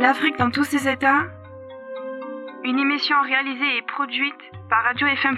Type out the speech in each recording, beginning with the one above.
L'Afrique dans tous ses états. Une émission réalisée et produite par Radio FM+.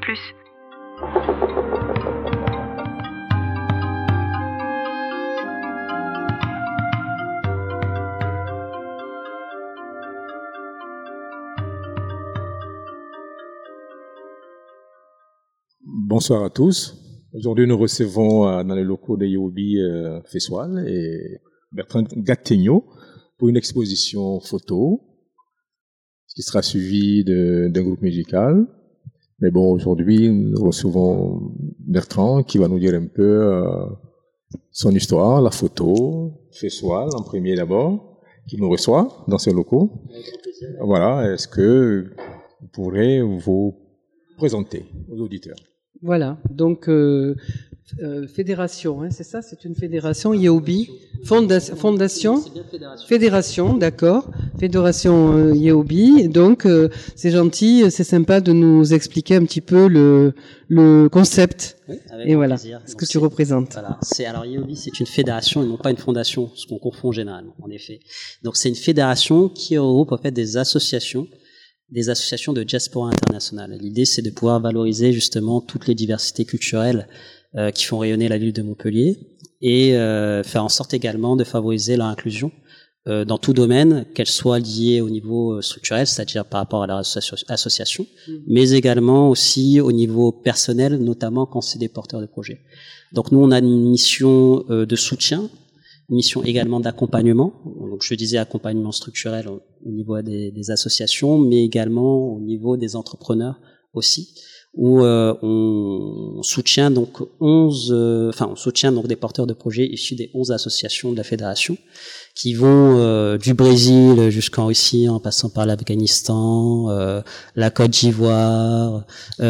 Bonsoir à tous. Aujourd'hui, nous recevons dans les locaux de Yehobi Fessoal et Bertrand Gattegno pour une exposition photo qui sera suivie d'un groupe musical. Mais bon, aujourd'hui, nous recevons Bertrand qui va nous dire un peu son histoire, la photo, Fessoal en premier d'abord, qui nous reçoit dans ses locaux. Voilà, est-ce que vous pourrez vous présenter aux auditeurs? Voilà, donc fédération, hein, c'est ça, c'est une fédération Yehobi, fondation, fédération, d'accord, fédération Yehobi. Donc c'est gentil, c'est sympa de nous expliquer un petit peu le concept. Oui, et voilà, plaisir. ce que tu représentes. Voilà, alors Yehobi, c'est une fédération et non pas une fondation, ce qu'on confond généralement, en effet. Donc c'est une fédération qui regroupe en fait des associations de diaspora internationale. L'idée, c'est de pouvoir valoriser justement toutes les diversités culturelles qui font rayonner la ville de Montpellier et faire en sorte également de favoriser leur inclusion dans tout domaine, qu'elle soit liée au niveau structurel, c'est-à-dire par rapport à leur association, mais également aussi au niveau personnel, notamment quand c'est des porteurs de projets. Donc nous, on a une mission de soutien, une mission également d'accompagnement. Donc je disais accompagnement structurel au niveau des associations, mais également au niveau des entrepreneurs aussi, où on soutient donc on soutient donc des porteurs de projets issus des 11 associations de la fédération, qui vont du Brésil jusqu'en Russie, en passant par l'Afghanistan, la Côte d'Ivoire,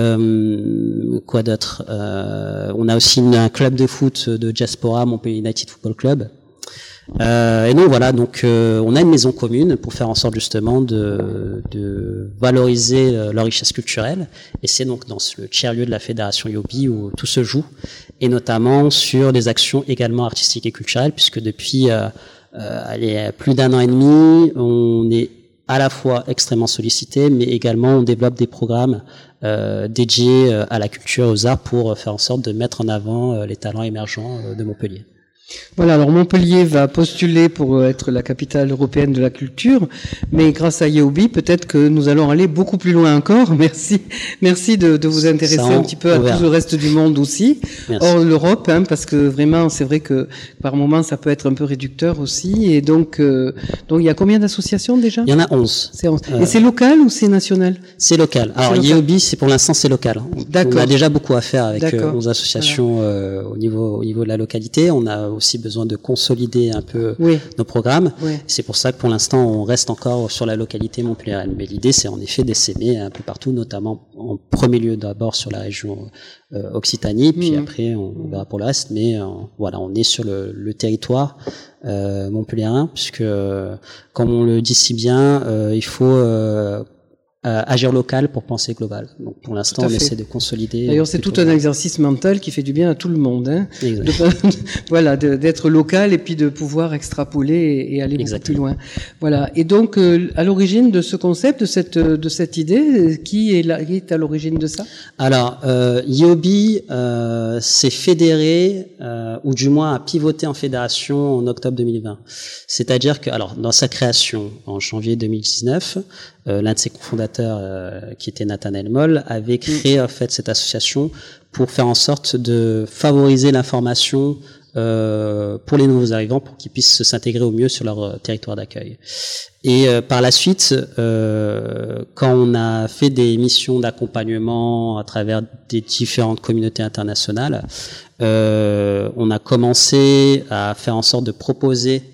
quoi d'autre. On a aussi un club de foot de diaspora, Montpellier United Football Club. Et donc voilà, on a une maison commune pour faire en sorte justement de valoriser leur richesse culturelle, et c'est donc dans le tiers-lieu de la fédération Yehobi où tout se joue, et notamment sur des actions également artistiques et culturelles, puisque depuis plus d'1 an et demi, on est à la fois extrêmement sollicité, mais également on développe des programmes dédiés à la culture et aux arts pour faire en sorte de mettre en avant les talents émergents de Montpellier. Voilà, alors Montpellier va postuler pour être la capitale européenne de la culture, mais grâce à Yehobi, peut-être que nous allons aller beaucoup plus loin encore. Merci de vous intéresser un petit peu à tout le reste du monde aussi, hors l'Europe, hein, parce que vraiment, c'est vrai que par moment, ça peut être un peu réducteur aussi. Et donc il y a combien d'associations déjà? Il y en a 11. C'est 11. Et c'est local ou c'est national? C'est local. Alors Yehobi, pour l'instant, c'est local. On a déjà beaucoup à faire avec 11 associations au niveau de la localité. On a aussi besoin de consolider un peu nos programmes. Oui. C'est pour ça que pour l'instant, on reste encore sur la localité montpelliéraine. Mais l'idée, c'est en effet d'essaimer un peu partout, notamment en premier lieu d'abord sur la région Occitanie, puis après on verra pour le reste. Mais voilà, on est sur le territoire montpelliérain, puisque comme on le dit si bien, il faut agir local pour penser global. Donc pour l'instant, on essaie de consolider. D'ailleurs, c'est tout un exercice mental qui fait du bien à tout le monde. Hein. Voilà, d'être local et puis de pouvoir extrapoler et aller beaucoup plus loin. Voilà. Et donc, à l'origine de ce concept, de cette idée, qui est à l'origine de ça? Alors, Yehobi s'est fédéré, ou du moins a pivoté en fédération en octobre 2020. C'est-à-dire que, alors, dans sa création en janvier 2019, l'un de ses cofondateurs, qui était Nathanaël Moll, avait créé en fait cette association pour faire en sorte de favoriser l'information pour les nouveaux arrivants, pour qu'ils puissent s'intégrer au mieux sur leur territoire d'accueil. Et par la suite, quand on a fait des missions d'accompagnement à travers des différentes communautés internationales, on a commencé à faire en sorte de proposer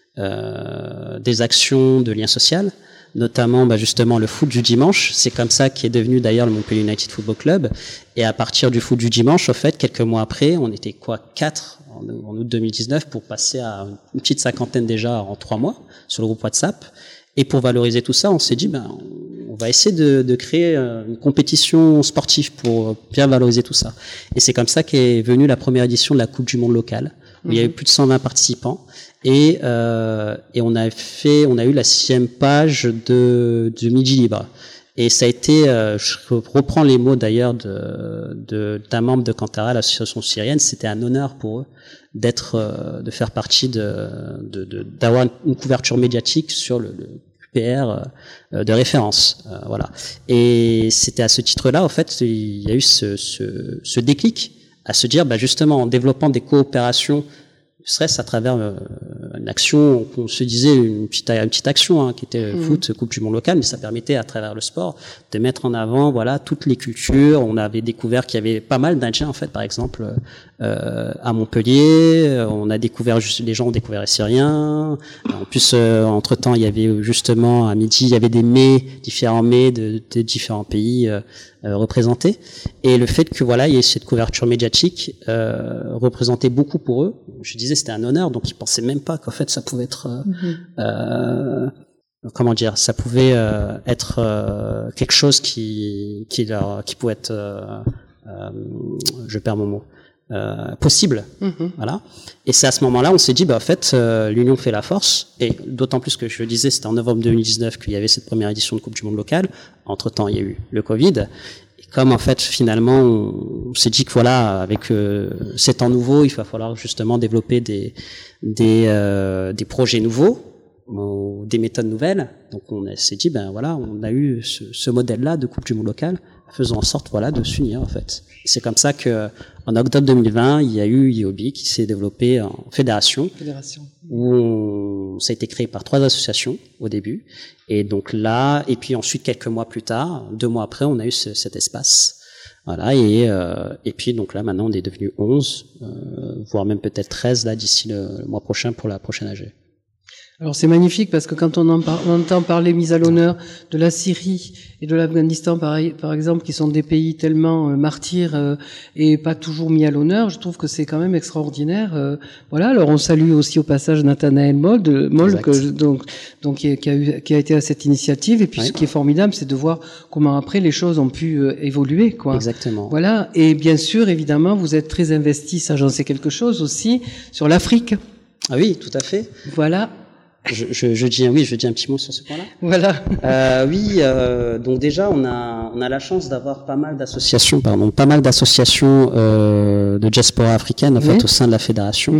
des actions de lien social, notamment justement le foot du dimanche. C'est comme ça qu'est devenu d'ailleurs le Montpellier United Football Club. Et à partir du foot du dimanche, au fait, quelques mois après, on était 4 en août 2019 pour passer à une petite 50aine déjà en 3 mois sur le groupe WhatsApp. Et pour valoriser tout ça, on s'est dit, on va essayer de créer une compétition sportive pour bien valoriser tout ça. Et c'est comme ça qu'est venue la première édition de la Coupe du Monde locale où il y a eu plus de 120 participants. Et on a eu la 6e page du Midi Libre. Et ça a été, je reprends les mots d'ailleurs d'un membre de Kantara, l'association syrienne, c'était un honneur pour eux de faire partie d'avoir une couverture médiatique sur le PR de référence, voilà. Et c'était à ce titre-là, en fait, il y a eu ce déclic à se dire, justement, en développant des coopérations, serait-ce à travers une action, on se disait une petite action qui était foot, Coupe du Monde locale, mais ça permettait à travers le sport de mettre en avant toutes les cultures. On avait découvert qu'il y avait pas mal d'Indiens en fait, par exemple à Montpellier. On a découvert les gens ont découvert les Syriens. En plus, entre temps, il y avait justement à midi, il y avait différents mets de différents pays représentés. Et le fait que il y ait cette couverture médiatique représentait beaucoup pour eux. Je disais c'était un honneur, donc ils pensaient même pas qu'en fait ça pouvait être ça pouvait être quelque chose qui pouvait être je perds mon mot possible. Voilà. Et c'est à ce moment-là on s'est dit en fait l'union fait la force, et d'autant plus que je le disais c'était en novembre 2019 qu'il y avait cette première édition de Coupe du Monde locale. Entre-temps il y a eu le Covid. Comme en fait finalement on s'est dit que avec ces temps nouveaux il va falloir justement développer des projets nouveaux, des méthodes nouvelles. Donc on s'est dit on a eu ce modèle-là de Coupe du Monde locale, faisant en sorte de s'unir en fait. Et c'est comme ça que en octobre 2020 il y a eu IOBI qui s'est développé en fédération. Où ça a été créé par 3 associations au début. Et donc là, et puis ensuite quelques mois plus tard, 2 mois après, on a eu cet espace. Voilà, et puis donc là maintenant on est devenu 11, voire même peut-être 13 là d'ici le mois prochain pour la prochaine AG. Alors c'est magnifique parce que quand on entend parler mise à l'honneur de la Syrie et de l'Afghanistan par exemple, qui sont des pays tellement martyrs et pas toujours mis à l'honneur, je trouve que c'est quand même extraordinaire. Alors on salue aussi au passage Nathanaël Moll qui a été à cette initiative. Et puis ce qui est formidable, c'est de voir comment après les choses ont pu évoluer, quoi. Exactement. Voilà. Et bien sûr, évidemment, vous êtes très investi, ça j'en sais quelque chose aussi, sur l'Afrique. Ah oui, tout à fait. Voilà. Je dis un petit mot sur ce point-là. Voilà. Donc déjà on a la chance d'avoir pas mal d'associations de diaspora africaine en fait au sein de la fédération.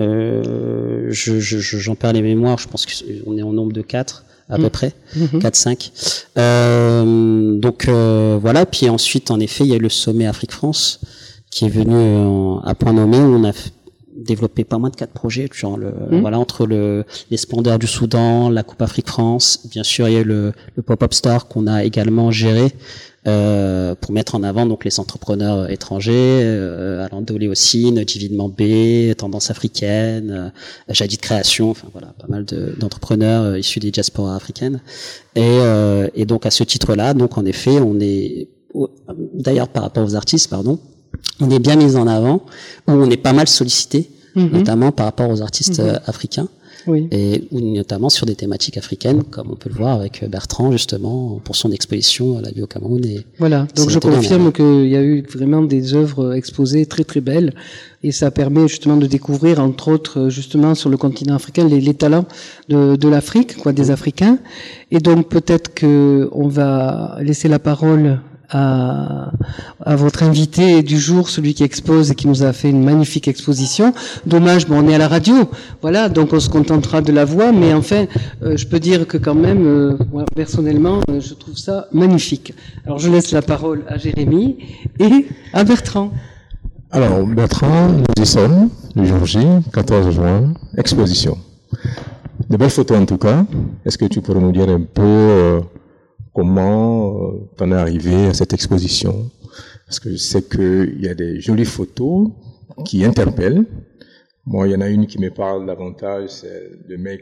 J'en perds les mémoires, je pense qu'on est au nombre de 4 à peu près, 4-5. Puis ensuite en effet il y a eu le sommet Afrique-France qui est venu à point nommé, où on a développé pas moins de 4 projets, genre entre les splendeurs du Soudan, la Coupe Afrique-France, bien sûr il y a eu le pop-up store qu'on a également géré pour mettre en avant donc les entrepreneurs étrangers, allant d'Oléocine, Dividement B, Tendance africaine, Jadid Création, pas mal d'entrepreneurs issus des diasporas africaines. Et donc à ce titre-là, donc en effet, on est d'ailleurs par rapport aux artistes, on est bien mis en avant, où on est pas mal sollicité, notamment par rapport aux artistes africains, et notamment sur des thématiques africaines, comme on peut le voir avec Bertrand, justement, pour son exposition à la vie au Cameroun. Voilà, donc je confirme qu'il y a eu vraiment des œuvres exposées très très belles, et ça permet justement de découvrir, entre autres, justement, sur le continent africain, les talents de l'Afrique, des Africains. Et donc peut-être que on va laisser la parole à votre invité du jour, celui qui expose et qui nous a fait une magnifique exposition. Dommage, on est à la radio, donc on se contentera de la voix, mais enfin, je peux dire que quand même, moi, personnellement, je trouve ça magnifique. Alors je laisse la parole à Jérémy et à Bertrand. Alors Bertrand, nous y sommes, le jour J, 14 juin, exposition. De belles photos en tout cas. Est-ce que tu pourrais nous dire un peu comment t'en es arrivé à cette exposition? Parce que je sais qu'il y a des jolies photos qui interpellent. Moi, il y en a une qui me parle davantage, c'est le mec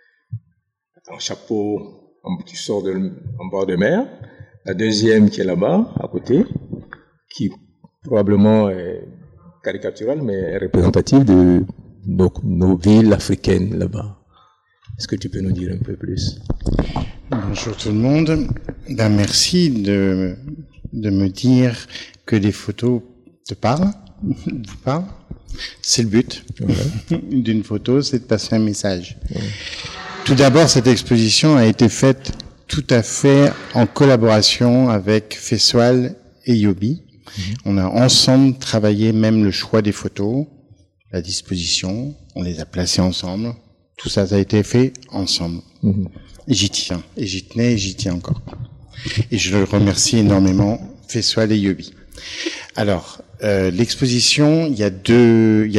en chapeau qui sort en bord de mer. La deuxième qui est là-bas, à côté, qui probablement est caricaturale, mais est représentative de nos villes africaines là-bas. Est-ce que tu peux nous dire un peu plus? Bonjour tout le monde. Merci de me dire que les photos te parlent, vous parlent. C'est le but d'une photo, c'est de passer un message. Tout d'abord, cette exposition a été faite tout à fait en collaboration avec Fessoal et Yobi. On a ensemble travaillé même le choix des photos, la disposition, on les a placées ensemble. Tout ça, ça a été fait ensemble. Et j'y tiens, et j'y tenais, et j'y tiens encore. Et je le remercie énormément, Fessoal et Yobi. Alors, l'exposition, il y a deux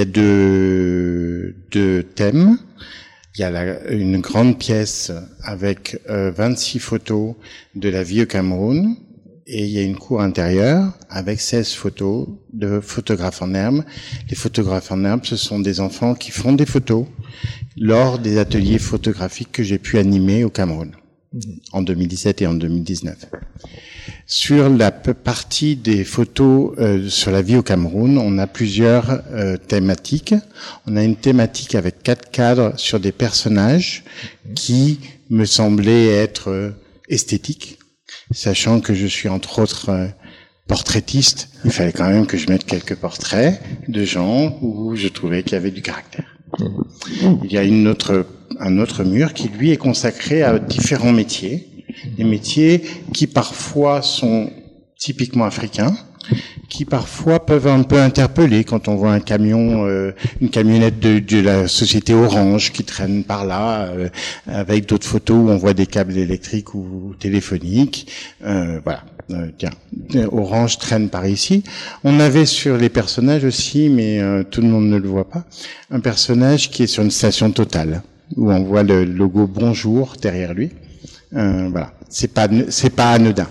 thèmes. Il y a une grande pièce avec 26 photos de la vie au Cameroun, et il y a une cour intérieure avec 16 photos de photographes en herbe. Les photographes en herbe, ce sont des enfants qui font des photos lors des ateliers photographiques que j'ai pu animer au Cameroun en 2017 et en 2019. Sur la partie des photos sur la vie au Cameroun, on a plusieurs thématiques. On a une thématique avec 4 cadres sur des personnages qui me semblaient être esthétiques. Sachant que je suis entre autres portraitiste, il fallait quand même que je mette quelques portraits de gens où je trouvais qu'il y avait du caractère. Il y a un autre mur qui lui est consacré à différents métiers, des métiers qui parfois sont typiquement africains, qui parfois peuvent un peu interpeller quand on voit un camion, une camionnette de la société Orange qui traîne par là, avec d'autres photos où on voit des câbles électriques ou téléphoniques. Voilà. Tiens, Orange traîne par ici. On avait sur les personnages aussi, mais tout le monde ne le voit pas, un personnage qui est sur une station Total, où on voit le logo Bonjour derrière lui. Voilà. C'est pas anodin.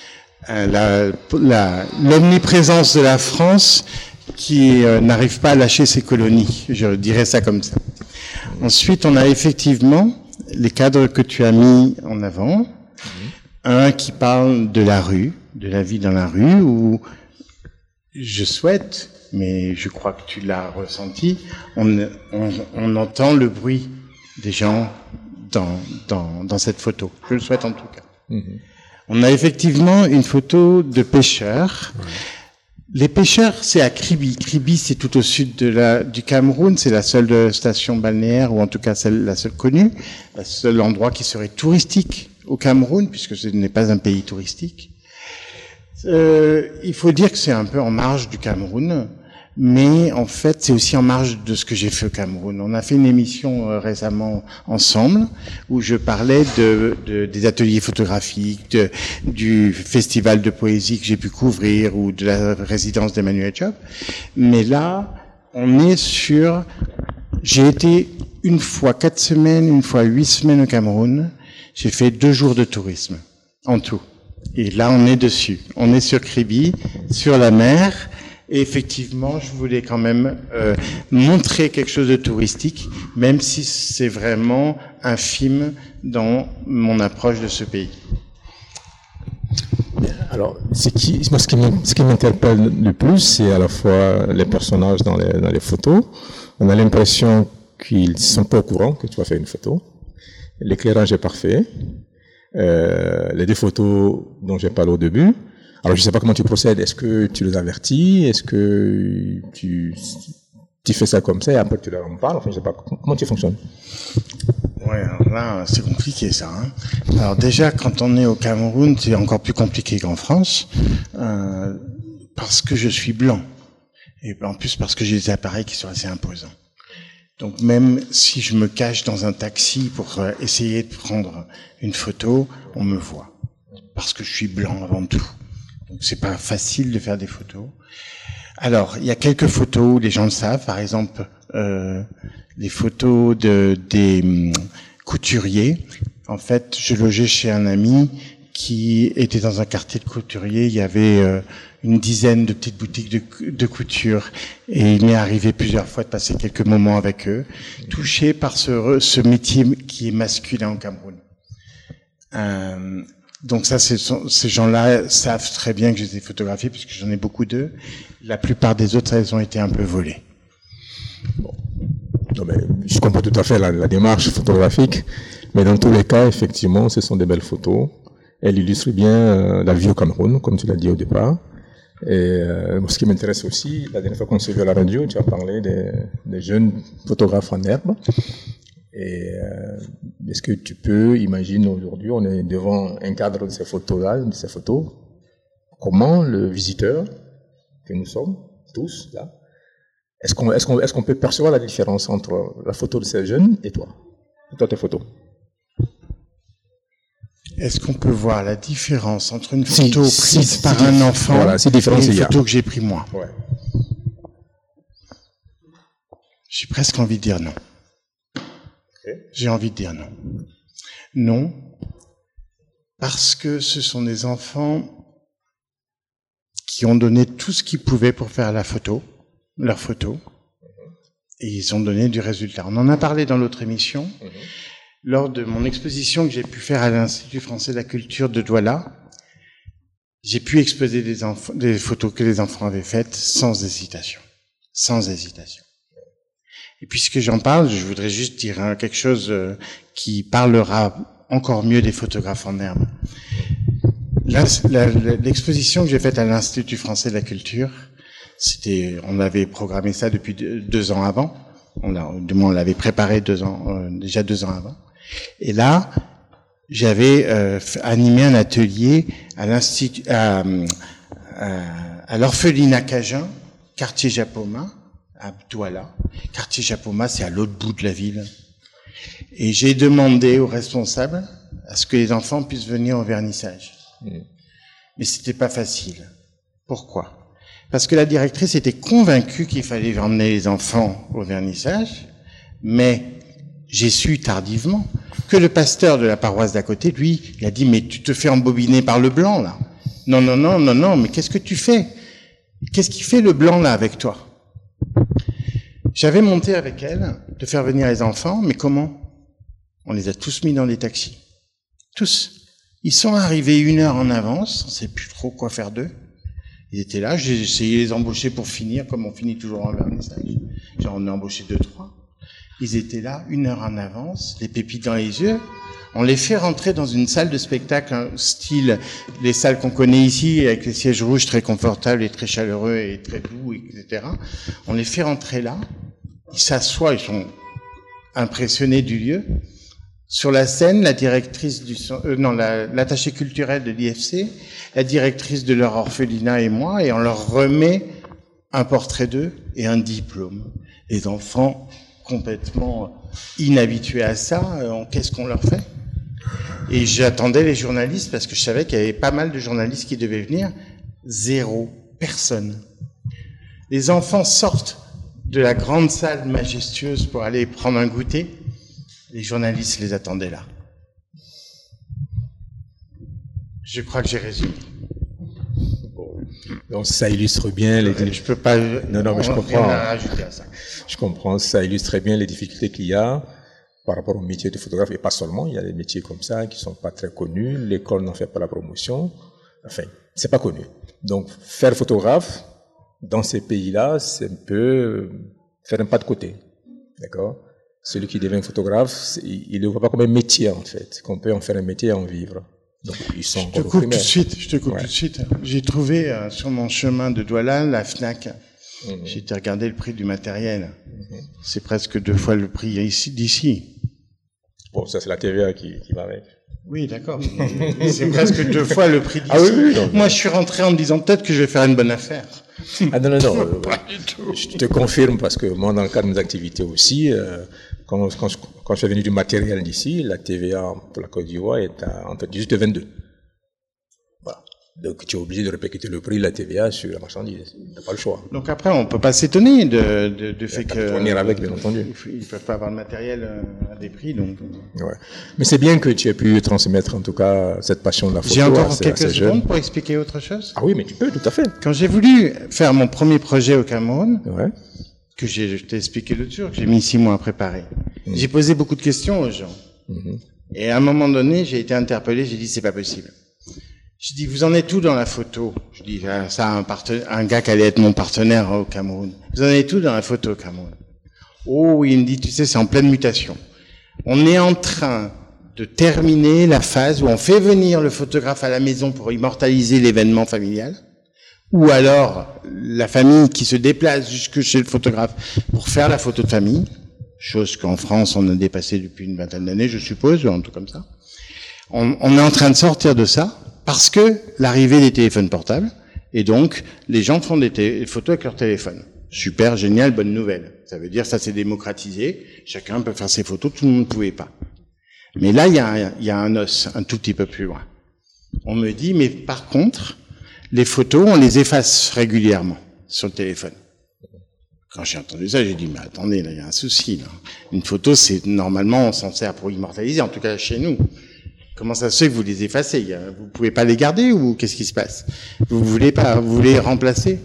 L'omniprésence de la France qui n'arrive pas à lâcher ses colonies, je dirais ça comme ça. Ensuite, on a effectivement les cadres que tu as mis en avant. Un qui parle de la rue, de la vie dans la rue, où je souhaite, mais je crois que tu l'as ressenti, on entend le bruit des gens dans cette photo. Je le souhaite en tout cas. On a effectivement une photo de pêcheurs. Les pêcheurs, c'est à Kribi. Kribi, c'est tout au sud du Cameroun. C'est la seule station balnéaire, ou en tout cas la seule connue, le seul endroit qui serait touristique au Cameroun, puisque ce n'est pas un pays touristique. Il faut dire que c'est un peu en marge du Cameroun, mais en fait, c'est aussi en marge de ce que j'ai fait au Cameroun. On a fait une émission récemment ensemble, où je parlais des ateliers photographiques, du festival de poésie que j'ai pu couvrir, ou de la résidence d'Emmanuel Diop. Mais là, on est sur... J'ai été une fois 4 semaines, une fois 8 semaines au Cameroun. J'ai fait 2 jours de tourisme, en tout. Et là, on est dessus. On est sur Kribi, sur la mer. Et effectivement, je voulais quand même montrer quelque chose de touristique, même si c'est vraiment infime dans mon approche de ce pays. Alors, moi, ce qui m'interpelle le plus, c'est à la fois les personnages dans les photos. On a l'impression qu'ils sont pas au courant que tu vas faire une photo. L'éclairage est parfait. Les 2 photos dont j'ai parlé au début. Alors, je ne sais pas comment tu procèdes. Est-ce que tu les avertis? Est-ce que tu fais ça comme ça et après tu leur en parles? Enfin, je ne sais pas. Comment tu fonctionnes? Ouais, alors là, c'est compliqué, ça. Hein. Alors déjà, quand on est au Cameroun, c'est encore plus compliqué qu'en France, parce que je suis blanc. Et en plus, parce que j'ai des appareils qui sont assez imposants. Donc même si je me cache dans un taxi pour essayer de prendre une photo, on me voit. Parce que je suis blanc avant tout. Donc c'est pas facile de faire des photos. Alors, il y a quelques photos où les gens le savent. Par exemple, les photos des couturiers. En fait, je logeais chez un ami qui était dans un quartier de couturiers. Il y avait une dizaine de petites boutiques de couture. Et il m'est arrivé plusieurs fois de passer quelques moments avec eux, touché par ce métier qui est masculin au Cameroun. Donc ça, ces gens-là savent très bien que je les ai photographiés, puisque j'en ai beaucoup d'eux. La plupart des autres, elles ont été un peu volées. Bon. Non, mais je comprends tout à fait la démarche photographique, mais dans tous les cas, effectivement, ce sont des belles photos. Elles illustrent bien la vie au Cameroun, comme tu l'as dit au départ. Et ce qui m'intéresse aussi, la dernière fois qu'on s'est vu à la radio, tu as parlé des jeunes photographes en herbe. Et est-ce que tu peux imaginer aujourd'hui, on est devant un cadre de ces photos-là, de ces photos, comment le visiteur que nous sommes tous là, est-ce qu'on peut percevoir la différence entre la photo de ces jeunes et toi tes photos? Est-ce qu'on peut voir la différence entre une photo prise par un enfant et une photo que j'ai prise moi? Ouais. J'ai presque envie de dire non. Okay. J'ai envie de dire non. Non, parce que ce sont des enfants qui ont donné tout ce qu'ils pouvaient pour faire leur photo, et ils ont donné du résultat. On en a parlé dans l'autre émission. Lors de mon exposition que j'ai pu faire à l'Institut français de la culture de Douala, j'ai pu exposer des photos que les enfants avaient faites sans hésitation. Sans hésitation. Et puisque j'en parle, je voudrais juste dire quelque chose qui parlera encore mieux des photographes en herbe. L'exposition que j'ai faite à l'Institut français de la culture, on avait programmé ça depuis 2 ans avant. Du moins, on l'avait préparé déjà 2 ans avant. Et là, j'avais animé un atelier à l'orphelinat Cajun, quartier Japoma, à Douala. Quartier Japoma, c'est à l'autre bout de la ville. Et j'ai demandé aux responsables à ce que les enfants puissent venir au vernissage. Mais c'était pas facile. Pourquoi? Parce que la directrice était convaincue qu'il fallait emmener les enfants au vernissage, mais j'ai su tardivement que le pasteur de la paroisse d'à côté, lui, il a dit, mais tu te fais embobiner par le blanc, là. Non, mais qu'est-ce que tu fais? Qu'est-ce qui fait le blanc, là, avec toi? J'avais monté avec elle de faire venir les enfants, mais comment? On les a tous mis dans des taxis. Tous. Ils sont arrivés 1 heure en avance, on sait plus trop quoi faire d'eux. Ils étaient là, j'ai essayé de les embaucher pour finir, comme on finit toujours en vernissage. Genre, on a embauché 2, 3. Ils étaient là, 1 heure en avance, les pépites dans les yeux. On les fait rentrer dans une salle de spectacle, style les salles qu'on connaît ici, avec les sièges rouges très confortables et très chaleureux et très doux, etc. On les fait rentrer là. Ils s'assoient, ils sont impressionnés du lieu. Sur la scène, la directrice l'attachée culturelle de l'IFC, la directrice de leur orphelinat et moi, et on leur remet un portrait d'eux et un diplôme. Les enfants complètement inhabitués à ça, qu'est-ce qu'on leur fait? Et j'attendais les journalistes parce que je savais qu'il y avait pas mal de journalistes qui devaient venir. 0, personne. Les enfants sortent de la grande salle majestueuse pour aller prendre un goûter. Les journalistes les attendaient là. Je crois que j'ai résumé. Donc ça illustre bien les... Je peux pas... Non, mais je comprends. Rajouter à ça. Je comprends. Ça illustre très bien les difficultés qu'il y a par rapport au métier de photographe, et pas seulement. Il y a des métiers comme ça qui sont pas très connus. L'école n'en fait pas la promotion. Enfin, c'est pas connu. Donc, faire photographe dans ces pays-là, c'est un peu faire un pas de côté. D'accord? Celui qui devient photographe, il ne le voit pas comme un métier, en fait, qu'on peut en faire un métier et en vivre. Donc, ils sont je te coupe tout de suite. J'ai trouvé sur mon chemin de Douala la Fnac. J'ai été regarder le prix du matériel. C'est presque 2 fois le prix d'ici. Bon, ça c'est la TVA qui va avec. Oui, d'accord. C'est presque 2 fois le prix d'ici. Ah oui, Moi, je suis rentré en me disant peut-être que je vais faire une bonne affaire. Ah non. Pas du tout. Je te confirme parce que moi, dans le cadre de mes activités aussi, quand je suis venu du matériel d'ici, la TVA pour la Côte d'Ivoire est entre 18 et 22. Voilà. Donc tu es obligé de répercuter le prix de la TVA sur la marchandise. Tu n'as pas le choix. Donc après, on ne peut pas s'étonner de fait que... Fournir avec, bien entendu. Ils ne peuvent pas avoir le matériel à des prix, donc... Ouais. Mais c'est bien que tu aies pu transmettre, en tout cas, cette passion de la photo. J'ai encore quelques secondes pour expliquer autre chose. Ah oui, mais tu peux, tout à fait. Quand j'ai voulu faire mon premier projet au Cameroun, ouais. Que je t'ai expliqué l'autre jour, que j'ai mis 6 mois à préparer, j'ai posé beaucoup de questions aux gens. Et à un moment donné, j'ai été interpellé, j'ai dit, c'est pas possible. Je dis, vous en êtes où dans la photo? Je dis, ça, un gars qui allait être mon partenaire au Cameroun. Vous en êtes où dans la photo au Cameroun? Oh oui, il me dit, tu sais, c'est en pleine mutation. On est en train de terminer la phase où on fait venir le photographe à la maison pour immortaliser l'événement familial, ou alors la famille qui se déplace jusque chez le photographe pour faire la photo de famille, chose qu'en France on a dépassé depuis une vingtaine d'années, je suppose, ou un truc comme ça. On est en train de sortir de ça parce que l'arrivée des téléphones portables, et donc les gens font des photos avec leur téléphone. Super, génial, bonne nouvelle. Ça veut dire ça s'est démocratisé, chacun peut faire ses photos, tout le monde ne pouvait pas. Mais là, il y a un os, un tout petit peu plus loin. On me dit, mais par contre, les photos, on les efface régulièrement sur le téléphone. Quand j'ai entendu ça, j'ai dit, mais attendez, là, il y a un souci, là. Une photo, c'est, normalement, on s'en sert pour immortaliser, en tout cas chez nous. Comment ça se fait que vous les effacez? Vous pouvez pas les garder ou qu'est-ce qui se passe? Vous voulez pas, vous voulez remplacer?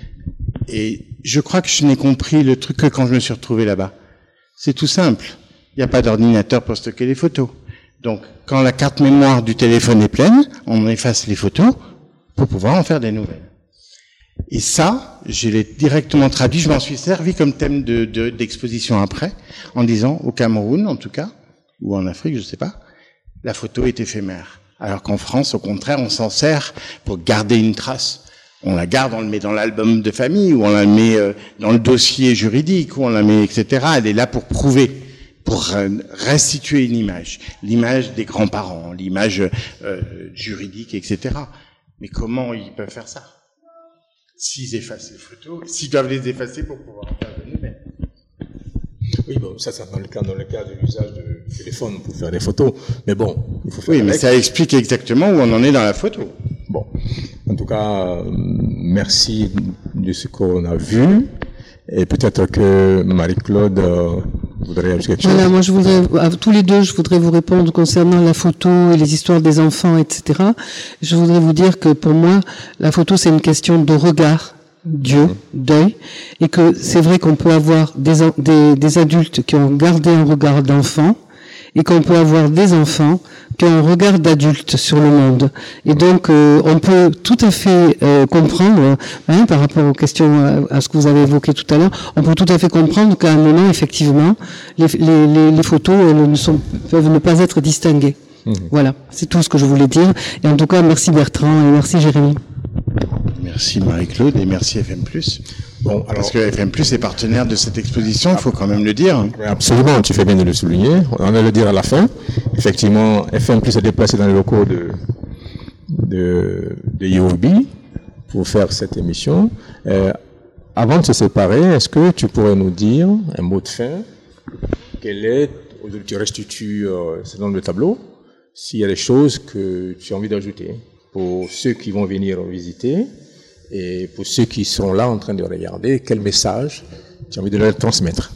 Et je crois que je n'ai compris le truc que quand je me suis retrouvé là-bas. C'est tout simple. Il n'y a pas d'ordinateur pour stocker les photos. Donc, quand la carte mémoire du téléphone est pleine, on efface les photos pour pouvoir en faire des nouvelles. Et ça, je l'ai directement traduit, je m'en suis servi comme thème d'exposition après, en disant, au Cameroun, en tout cas, ou en Afrique, je sais pas, la photo est éphémère. Alors qu'en France, au contraire, on s'en sert pour garder une trace. On la garde, on le met dans l'album de famille, ou on la met dans le dossier juridique, ou on la met, etc. Elle est là pour prouver, pour restituer une image. L'image des grands-parents, l'image juridique, etc. Mais comment ils peuvent faire ça? S'ils effacent les photos, s'ils doivent les effacer pour pouvoir en faire de nouvelles. Oui, bon, ça dans le cas de l'usage de téléphone pour faire des photos. Mais bon, il faut faire. Oui, mais ça explique exactement où on en est dans la photo. Bon. En tout cas, merci de ce qu'on a vu. Et peut-être que Marie-Claude voudrait ajouter quelque chose. Voilà, moi je voudrais, à tous les deux, je voudrais vous répondre concernant la photo et les histoires des enfants, etc. Je voudrais vous dire que pour moi, la photo c'est une question de regard. Dieu, d'œil, et que c'est vrai qu'on peut avoir des adultes qui ont gardé un regard d'enfant, et qu'on peut avoir des enfants qui ont un regard d'adulte sur le monde. Et donc, on peut tout à fait comprendre, par rapport aux questions, à ce que vous avez évoqué tout à l'heure, on peut tout à fait comprendre qu'à un moment, effectivement, les photos peuvent ne pas être distinguées. Voilà, c'est tout ce que je voulais dire. Et en tout cas, merci Bertrand et merci Jérémy. Merci Marie-Claude et merci FM+. Bon, alors, parce que FM+ est partenaire de cette exposition, il faut quand même le dire. Oui, absolument, tu fais bien de le souligner. On va le dire à la fin. Effectivement, FM+ est déplacé dans les locaux de IOB pour faire cette émission. Avant de se séparer, est-ce que tu pourrais nous dire un mot de fin? Tu restitues ce nombre de tableaux, s'il y a des choses que tu as envie d'ajouter pour ceux qui vont venir visiter et pour ceux qui seront là en train de regarder, quel message tu as envie de leur transmettre?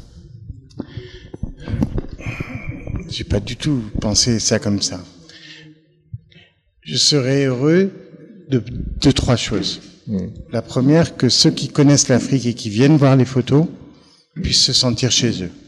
J'ai pas du tout pensé ça comme ça. Je serais heureux de trois choses. La première, que ceux qui connaissent l'Afrique et qui viennent voir les photos puissent se sentir chez eux.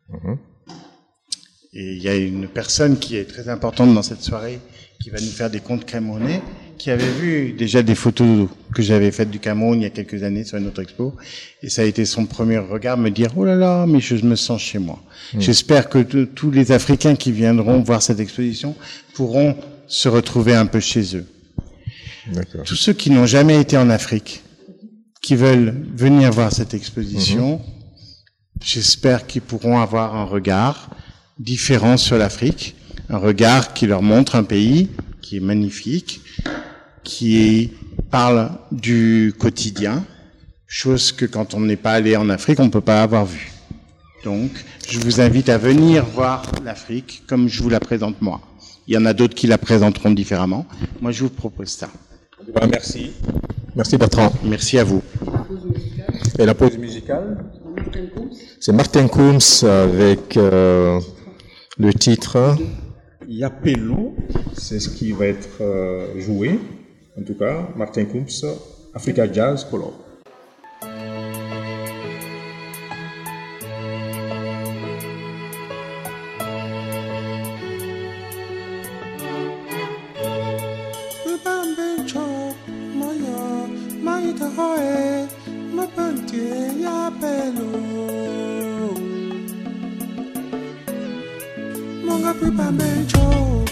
Et il y a une personne qui est très importante dans cette soirée qui va nous faire des comptes camerounais, qui avait vu déjà des photos que j'avais faites du Cameroun il y a quelques années sur une autre expo, et ça a été son premier regard, me dire « Oh là là, mais je me sens chez moi ». J'espère que tous les Africains qui viendront voir cette exposition pourront se retrouver un peu chez eux. Tous ceux qui n'ont jamais été en Afrique, qui veulent venir voir cette exposition, j'espère qu'ils pourront avoir un regard différent sur l'Afrique, un regard qui leur montre un pays qui est magnifique, qui parle du quotidien, chose que quand on n'est pas allé en Afrique, on ne peut pas avoir vu. Donc, je vous invite à venir voir l'Afrique comme je vous la présente moi. Il y en a d'autres qui la présenteront différemment. Moi, je vous propose ça. Merci. Merci Bertrand. Merci à vous. Et la pause musicale? C'est Martin Kooms avec le titre Yapelo. C'est ce qui va être joué. En tout cas, Martin Kooms, Africa Jazz Color.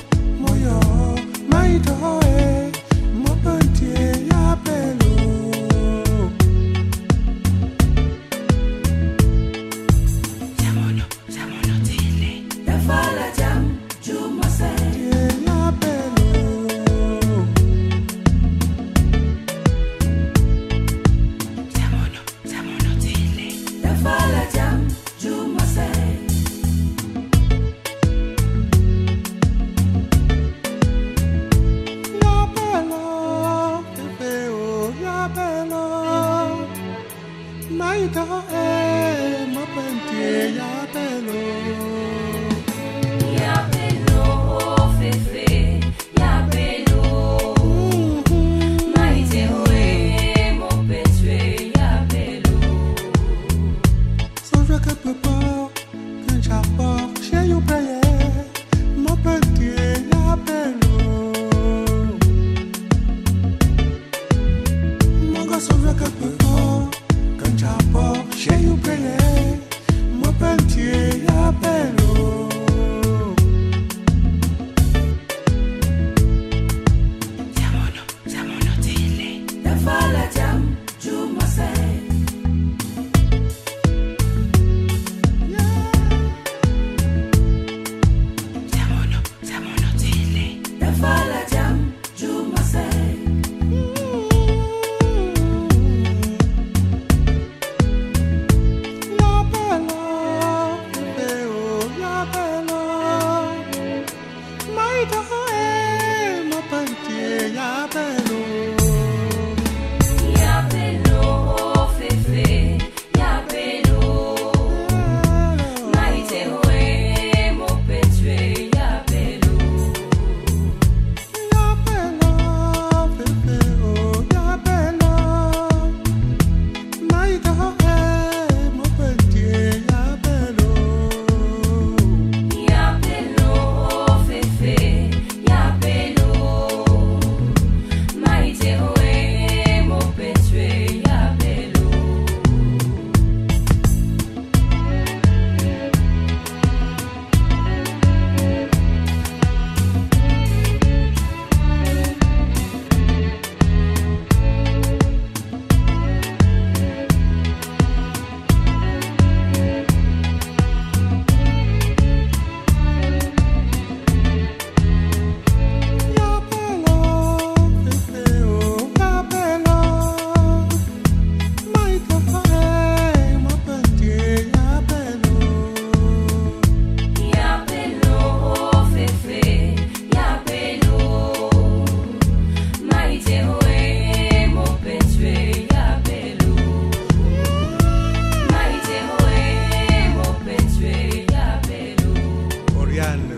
Moyo, my toy, mo pantie ya pelo. Oriane